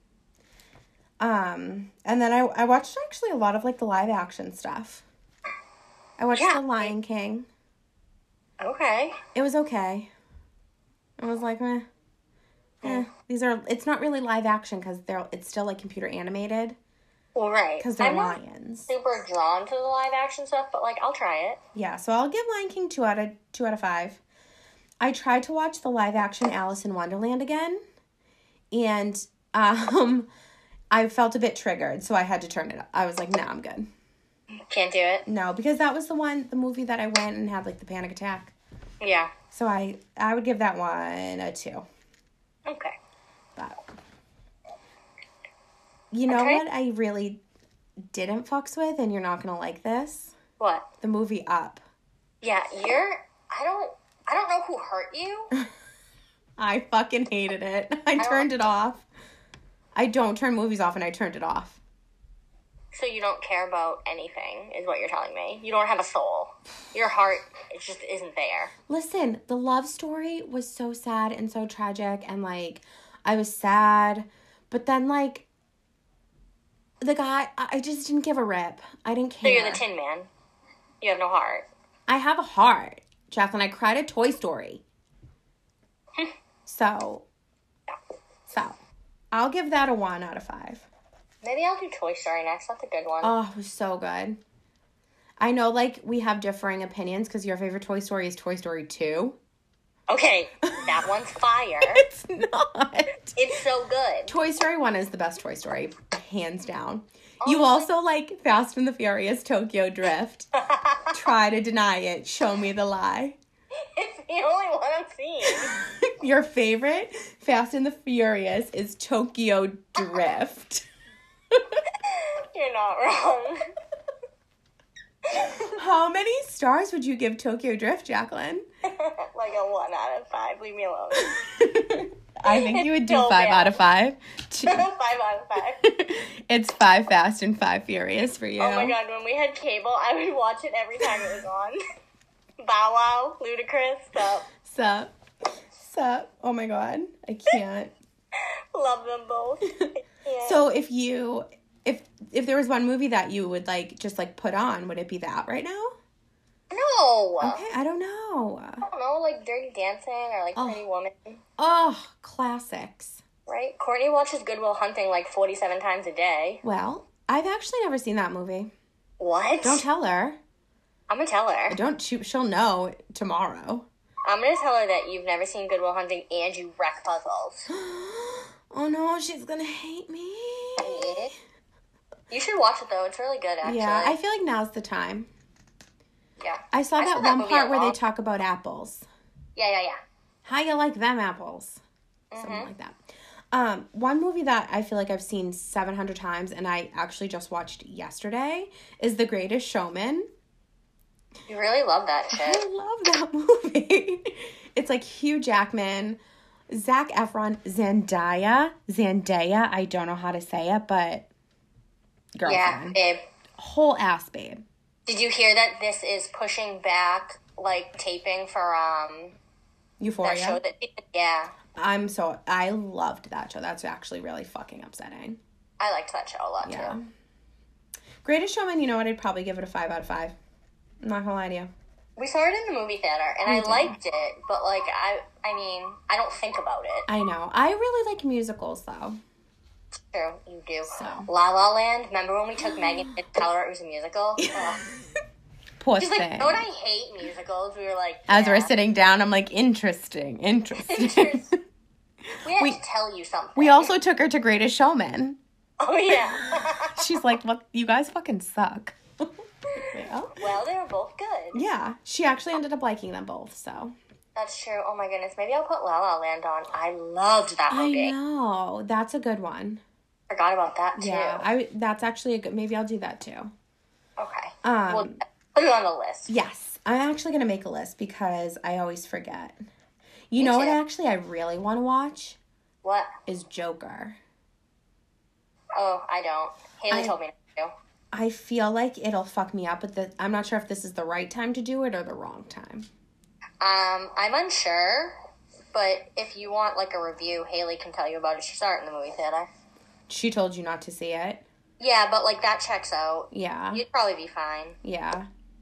Um, and then I, I watched actually a lot of like the live action stuff. I watched Yeah. The Lion King. Okay. It was okay. I was like, eh, eh. These are, it's not really live action because they're, it's still like computer animated Well, right. because they're I'm not lions. super drawn to the live action stuff, but like I'll try it. Yeah, so I'll give Lion King two out of two out of five. I tried to watch the live action Alice in Wonderland again, and um, I felt a bit triggered, so I had to turn it up. I was like, nah, I'm good. Can't do it. No, because that was the one, the movie that I went and had like the panic attack. Yeah. So I, I would give that one a two. Okay. But you know Okay. what I really didn't fucks with, and you're not gonna like this? What? The movie Up. Yeah, you're, I don't, I don't know who hurt you. I fucking hated it. I, I turned it off. I don't turn movies off, and I turned it off. So you don't care about anything, is what you're telling me. You don't have a soul. Your heart, it just isn't there. Listen, the love story was so sad and so tragic, and, like, I was sad, but then, like, the guy, I just didn't give a rip. I didn't care. So you're the Tin Man. You have no heart. I have a heart, Jacqueline. I cried at Toy Story. so, so, I'll give that a one out of five. Maybe I'll do Toy Story next. That's a good one. Oh, it was so good. I know, like, we have differing opinions because your favorite Toy Story is Toy Story two. Okay, that one's fire. It's not. It's so good. Toy Story one is the best Toy Story, hands down. Oh, you also like Fast and the Furious Tokyo Drift. Try to deny it. Show me the lie. It's the only one I'm seeing. Your favorite Fast and the Furious is Tokyo Drift. You're not wrong. How many stars would you give Tokyo Drift, Jacqueline? Like a one out of five. Leave me alone. I think you would do so five bad. out of five. five out of five. It's five Fast and five Furious for you. Oh my god, when we had cable, I would watch it every time it was on. Bow Wow, Ludacris, sup. Sup. Sup. Oh my god. I can't. Love them both. So if you, if if there was one movie that you would like, just like put on, would it be that right now? No. Okay, I don't know. I don't know, like Dirty Dancing or like Oh. Pretty Woman. Oh, classics. Right? Courtney watches Good Will Hunting like forty-seven times a day. Well, I've actually never seen that movie. What? Don't tell her. I'm gonna tell her. Don't she, she'll know tomorrow. I'm gonna tell her that you've never seen Good Will Hunting and you wreck puzzles. Oh no, she's gonna hate me. You should watch it though. It's really good, actually. Yeah, I feel like now's the time. Yeah. I saw I that saw that one movie part at where they mall. talk about apples. Yeah, yeah, yeah. How you like them apples? Something Mhm. like that. Um, one movie that I feel like I've seen seven hundred times and I actually just watched yesterday is The Greatest Showman. You really love that shit. I love that movie. It's like Hugh Jackman, Zac Efron, Zendaya. Zendaya, I don't know how to say it, but Yeah, girlfriend. babe. Whole ass babe. Did you hear that this is pushing back, like, taping for, um, Euphoria. that show that, yeah. I'm so, I loved that show. That's actually really fucking upsetting. I liked that show a lot, Yeah. too. Greatest Showman, you know what? I'd probably give it a five out of five. I'm not gonna lie to you. We saw it in the movie theater, and We I did. liked it, but, like, I, I mean, I don't think about it. I know. I really like musicals, though. True, you do. So. La La Land, remember when we took Megan to tell her it was a musical? Ugh. Poor She's like, thing. you know what, I hate musicals. We were like, As yeah. we're sitting down, I'm like, interesting, interesting. Interesting. We had We- to tell you something. We also took her to Greatest Showman. Oh, yeah. She's like, look, you guys fucking suck. Yeah. Well, they were both good. Yeah. She actually ended up liking them both, so. That's true. Oh, my goodness. Maybe I'll put La La Land on. I loved that I movie. know. That's a good one. Forgot about that, too. Yeah. I, that's actually a good, maybe I'll do that too. Okay. Um, We'll put it on the list. Yes. I'm actually going to make a list because I always forget. You Me know what too. actually I really want to watch? What? Is Joker. Oh, I don't. Haley I- told me not to. I feel like it'll fuck me up, but the, I'm not sure if this is the right time to do it or the wrong time. Um, I'm unsure, but if you want, like, a review, Haley can tell you about it. She saw it in the movie theater. She told you not to see it? Yeah, but, like, that checks out. Yeah. You'd probably be fine. Yeah.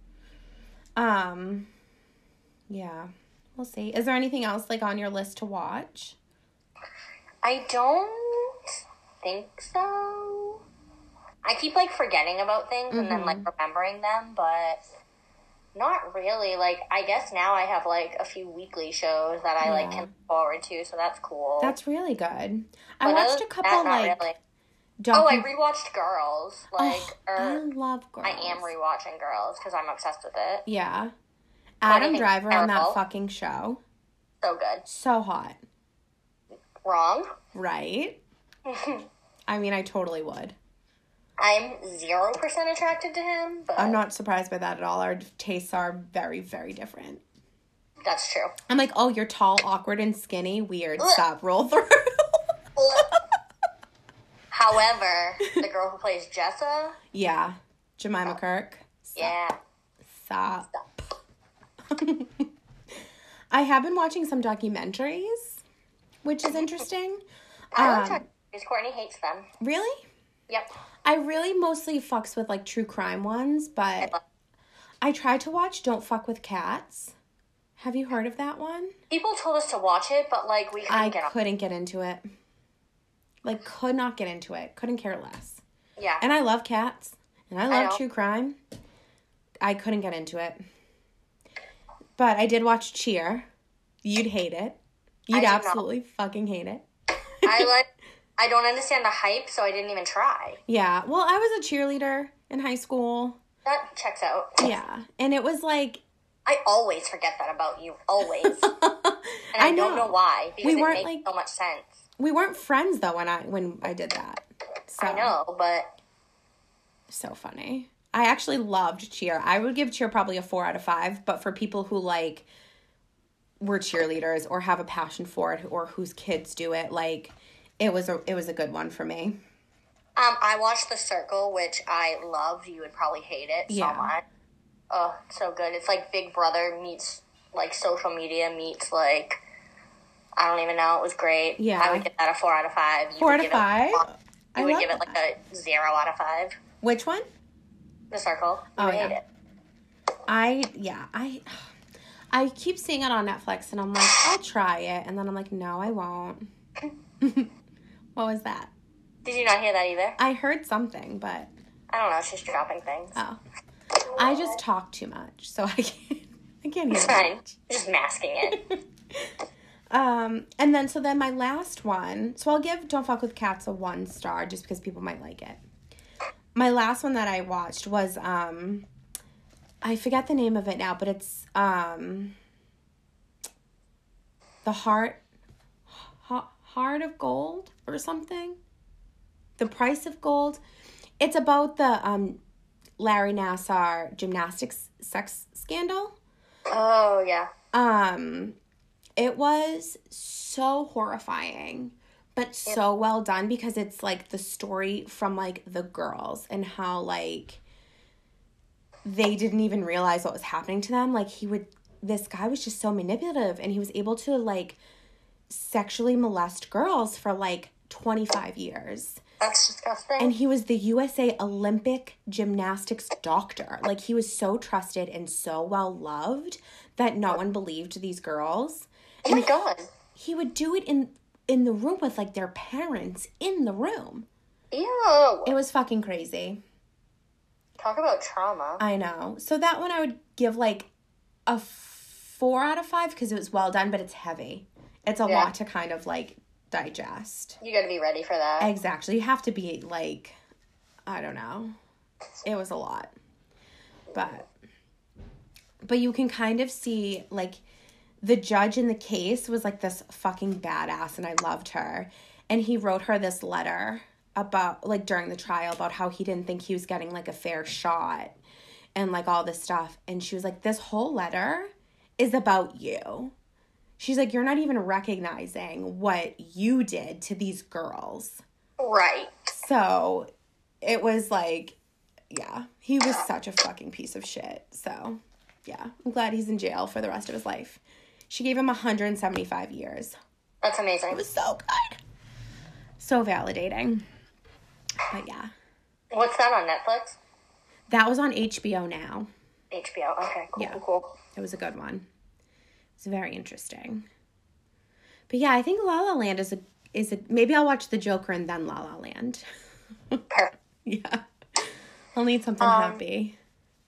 Um, yeah. We'll see. Is there anything else, like, on your list to watch? I don't think so. I keep, like, forgetting about things and then, like, remembering them, but not really. Like, I guess now I have, like, a few weekly shows that I, like, Yeah. can look forward to, so that's cool. That's really good. I But watched other a than couple, that, not like, really. docu- Oh, I rewatched Girls. Like, Oh, I or love Girls. I am rewatching Girls because I'm obsessed with it. Yeah. Adam anything Driver on that terrible? fucking show. So good. So hot. Wrong? Right? I mean, I totally would. I'm zero percent attracted to him, but I'm not surprised by that at all. Our tastes are very, very different. That's true. I'm like, oh, you're tall, awkward, and skinny. Weird. Stop. Roll through. However, the girl who plays Jessa. Yeah. Jemima Kirk. Stop. Yeah. Stop. Stop. I have been watching some documentaries, which is interesting. I don't um, talk Courtney hates them. Really? Yep. I really mostly fucks with, like, true crime ones, but I tried to watch Don't Fuck with Cats. Have you heard of that one? People told us to watch it, but, like, we couldn't I get couldn't get into it. Like, could not get into it. Couldn't care less. Yeah. And I love cats. And I love I true crime. I couldn't get into it. But I did watch Cheer. You'd hate it. You'd absolutely not. fucking hate it. I like... I don't understand the hype, so I didn't even try. Yeah. Well, I was a cheerleader in high school. That checks out. Yeah. And it was like... I always forget that about you. Always. And I, I know. don't know why. Because we weren't, it makes like, so much sense. We weren't friends, though, when I when I did that. So. I know, but... So funny. I actually loved Cheer. I would give Cheer probably a four out of five, but for people who, like, were cheerleaders or have a passion for it or whose kids do it, like... It was a it was a good one for me. Um, I watched The Circle, which I loved. You would probably hate it so yeah. much. Oh, so good. It's like Big Brother meets, like, social media meets, like, I don't even know. It was great. Yeah. I would give that a four out of five. You four out of five? You I would give that. it, like, a zero out of five. Which one? The Circle. You oh, would yeah. hate it. I, yeah, I... I keep seeing it on Netflix, and I'm like, I'll try it. And then I'm like, no, I won't. What was that? Did you not hear that either? I heard something, but... I don't know. She's dropping things. Oh. I just talk too much, so I can't, I can't hear it's fine. Much. Just masking it. um, and then, so then my last one... So I'll give Don't Fuck with Cats a one star, just because people might like it. My last one that I watched was... um, I forget the name of it now, but it's... um, The Heart... Heart of Gold or something. The Price of Gold. It's about the um, Larry Nassar gymnastics sex scandal. Oh, yeah. Um, it was so horrifying, but so yep. well done because it's like the story from like the girls and how like they didn't even realize what was happening to them. Like he would, this guy was just so manipulative and he was able to like sexually molest girls for like twenty-five years. That's disgusting. And he was the U S A Olympic gymnastics doctor. Like he was so trusted and so well loved that no one believed these girls. Oh my god. He would do it in in the room with like their parents in the room. Ew. It was fucking crazy. Talk about trauma. I know. So that one I would give like a four out of five because it was well done, but it's heavy. It's a yeah. lot to kind of, like, digest. You gotta be ready for that. Exactly. You have to be, like, I don't know. It was a lot. But, but you can kind of see, like, the judge in the case was, like, this fucking badass, and I loved her. And he wrote her this letter about, like, during the trial about how he didn't think he was getting, like, a fair shot and, like, all this stuff. And she was like, this whole letter is about you. She's like, you're not even recognizing what you did to these girls. Right. So it was like, yeah, he was such a fucking piece of shit. So, yeah, I'm glad he's in jail for the rest of his life. She gave him one hundred seventy-five years. That's amazing. It was so good. So validating. But, yeah. What's that on Netflix? That was on H B O Now. H B O, okay, cool, yeah. cool, cool. It was a good one. It's very interesting. But yeah, I think La La Land is a is a maybe I'll watch The Joker and then La La Land. Perfect. Yeah. I'll need something um, happy.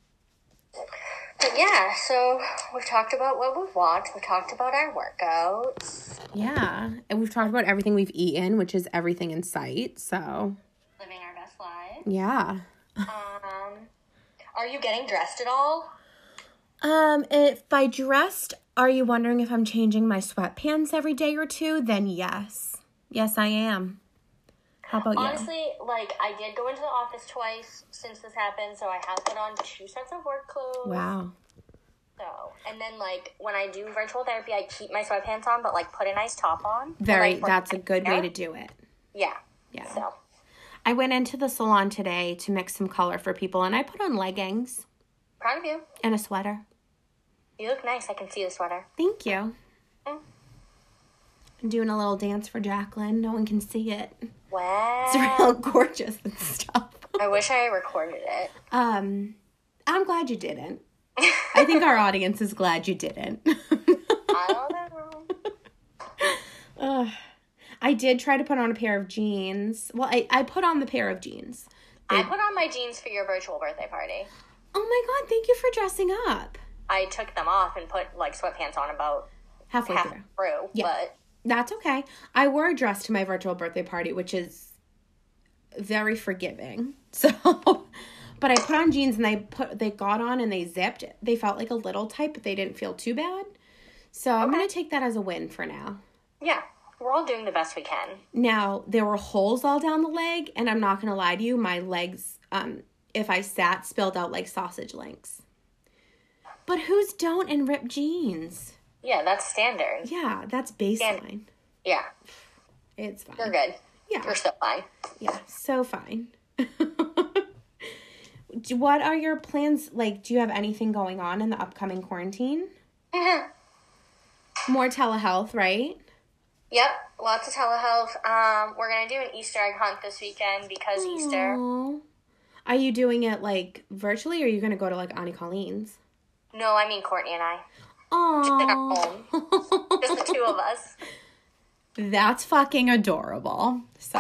But yeah, so we've talked about what we've watched. We've talked about our workouts. Yeah. And we've talked about everything we've eaten, which is everything in sight, so. Living our best lives. Yeah. um, are you getting dressed at all? Um, if I dressed, are you wondering if I'm changing my sweatpants every day or two? Then yes. Yes, I am. How about you? Honestly, like, I did go into the office twice since this happened, so I have put on two sets of work clothes. Wow. So, and then, like, when I do virtual therapy, I keep my sweatpants on, but, like, put a nice top on. Very, like, that's a good way to do it. Yeah. Yeah. So. I went into the salon today to mix some color for people, and I put on leggings. Proud of you. And a sweater. You look nice. I can see the sweater. Thank you. Mm. I'm doing a little dance for Jacqueline. No one can see it. Wow. It's real gorgeous and stuff. I wish I recorded it. Um, I'm glad you didn't. I think our audience is glad you didn't. I don't know. Ugh. I did try to put on a pair of jeans. Well, I, I put on the pair of jeans. They, I put on my jeans for your virtual birthday party. Oh my God, thank you for dressing up. I took them off and put, like, sweatpants on about Halfway half through. through. Yeah. But That's okay. I wore a dress to my virtual birthday party, which is very forgiving. So, but I put on jeans and they put they got on and they zipped. They felt like a little tight, but they didn't feel too bad. So I'm Okay. going to take that as a win for now. yeah, we're all doing the best we can. Now, there were holes all down the leg, and I'm not going to lie to you, my legs, um, if I sat, spilled out like sausage links. But whose don't in ripped jeans? Yeah, that's standard. Yeah, that's baseline. Yeah, It's fine. you're good. Yeah. You're so fine. Yeah, so fine. Do- what are your plans? Like, do you have anything going on in the upcoming quarantine? More telehealth, right? Yep, lots of telehealth. Um, we're gonna do an Easter egg hunt this weekend because Easter. Aw. Are you doing it, like, virtually, or are you going to go to, like, Auntie Colleen's? No, I mean Courtney and I. Just in our home. Aww. Just the two of us. That's fucking adorable. So.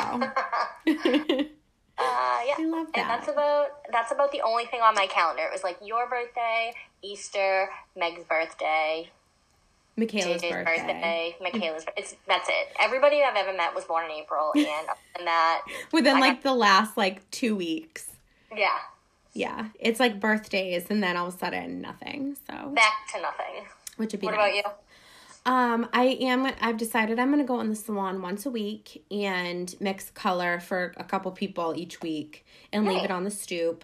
Uh, yeah. I love that. And that's about that's about the only thing on my calendar. It was like your birthday, Easter, Meg's birthday, Michaela's J J's birthday. birthday, Michaela's. It's that's it. Everybody I've ever met was born in April, and other than that, Within, I like, got- the last, like, two weeks. yeah, Yeah. It's, like, birthdays, and then all of a sudden, nothing. So. back to nothing. Which would be What nice. about you? Um, I am, I've decided I'm going to go in the salon once a week and mix color for a couple people each week and leave Nice. it on the stoop.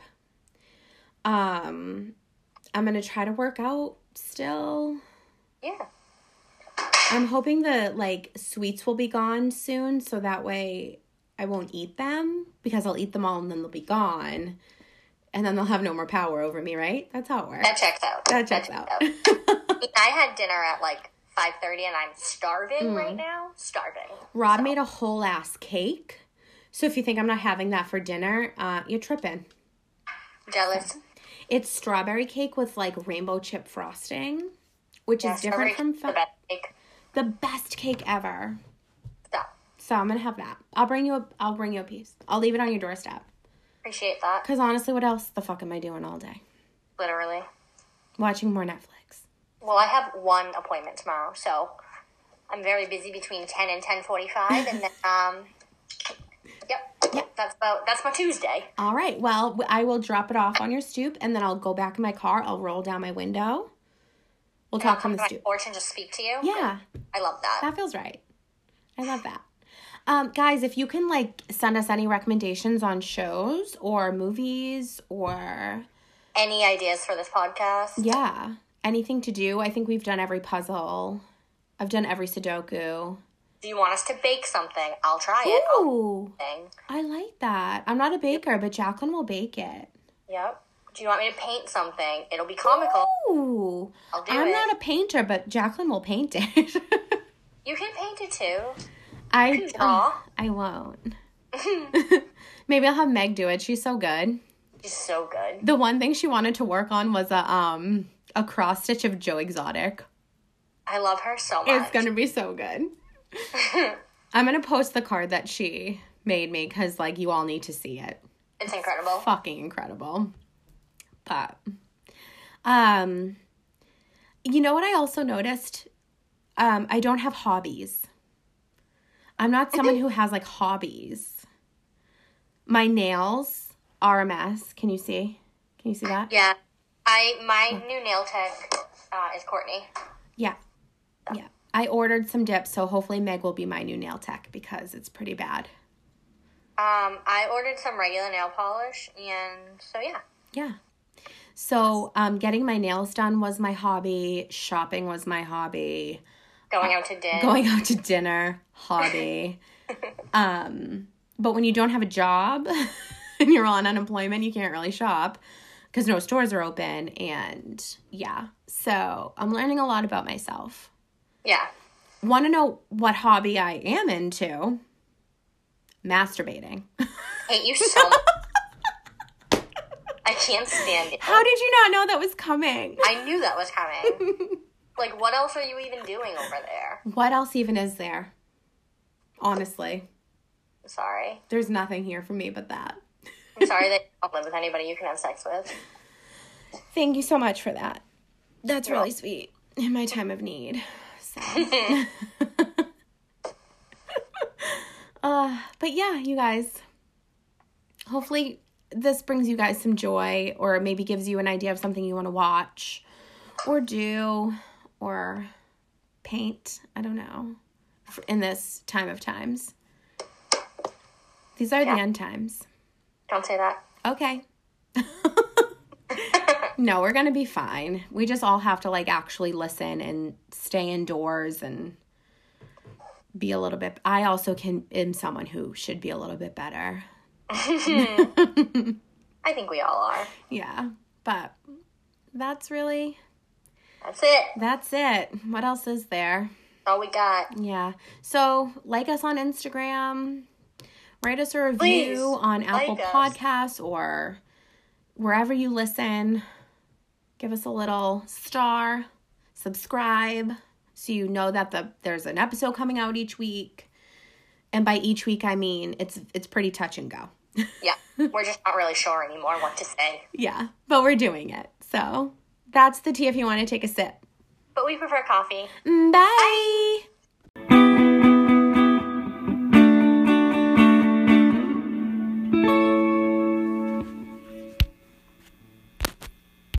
Um, I'm going to try to work out still. Yeah. I'm hoping the, like, sweets will be gone soon so that way I won't eat them because I'll eat them all and then they'll be gone. And then they'll have no more power over me, right? That's how it works. That checks out. That checks out. I had dinner at like five thirty, and I'm starving Mm. right now. Starving. Rob So, made a whole ass cake. So if you think I'm not having that for dinner, uh, you're tripping. jealous. It's strawberry cake with like rainbow chip frosting, which Yeah, is different strawberry from the fa- best cake. the best cake ever. Stop. So I'm gonna have that. I'll bring you a. I'll bring you a piece. I'll leave it on your doorstep. Appreciate that. Cause honestly, what else the fuck am I doing all day? Literally. Watching more Netflix. Well, I have one appointment tomorrow, so I'm very busy between ten and ten forty-five, and then um, yep, Yep. that's about that's my Tuesday. All right. Well, w- I will drop it off on your stoop, and then I'll go back in my car. I'll roll down my window. We'll And I'll talk come on to the my stoop. porch and just speak to you. Yeah. I love that. That feels right. I love that. Um, guys, if you can, like, send us any recommendations on shows or movies or, Any ideas for this podcast? yeah, anything to do. I think we've done every puzzle. I've done every Sudoku. Do you want us to bake something? I'll try it. I'll Ooh, thing. I like that. I'm not a baker, but Jacqueline will bake it. Yep. Do you want me to paint something? It'll be comical. Ooh. I'll do I'm it. not a painter, but Jacqueline will paint it. You can paint it too. I, can draw. I won't. Maybe I'll have Meg do it. She's so good. She's so good. The one thing she wanted to work on was a um a cross stitch of Joe Exotic. I love her so much. It's gonna be so good. I'm gonna post the card that she made me because like you all need to see it. It's incredible. Fucking incredible. But um, you know what I also noticed? Um, I don't have hobbies. I'm not someone who has like hobbies. My nails, R M S. Can you see? Can you see that? Yeah. I my new nail tech uh, is Courtney. Yeah. Yeah. I ordered some dips, so hopefully Meg will be my new nail tech because it's pretty bad. Um, I ordered some regular nail polish, and so yeah. Yeah. So, um, getting my nails done was my hobby. Shopping was my hobby. Going out to dinner. Going out to dinner, hobby. um, but when you don't have a job and you're on unemployment, you can't really shop because no stores are open. And yeah, so I'm learning a lot about myself. Yeah. Want to know what hobby I am into? Masturbating. Hate you so much. I can't stand it. How did you not know that was coming? I knew that was coming. Like, what else are you even doing over there? What else even is there? Honestly. I'm sorry. There's nothing here for me but that. I'm sorry that you don't live with anybody you can have sex with. Thank you so much for that. That's really sweet in my time of need. So. uh, but yeah, you guys, hopefully this brings you guys some joy, or maybe gives you an idea of something you want to watch or do or paint. I don't know. In this time of times. These are yeah. the end times. Don't say that. Okay. No, we're going to be fine. We just all have to like actually listen and stay indoors and be a little bit. I also can am someone who should be a little bit better. I think we all are. Yeah, but that's really. That's it. That's it. What else is there? All we got. Yeah. So like us on Instagram. Write us a review Please, on Apple like Podcasts or wherever you listen. Give us a little star. Subscribe so you know that the there's an episode coming out each week. And by each week, I mean it's it's pretty touch and go. Yeah, we're just not really sure anymore what to say. Yeah, but we're doing it. So that's the tea if you want to take a sip. But we prefer coffee. Bye. Bye.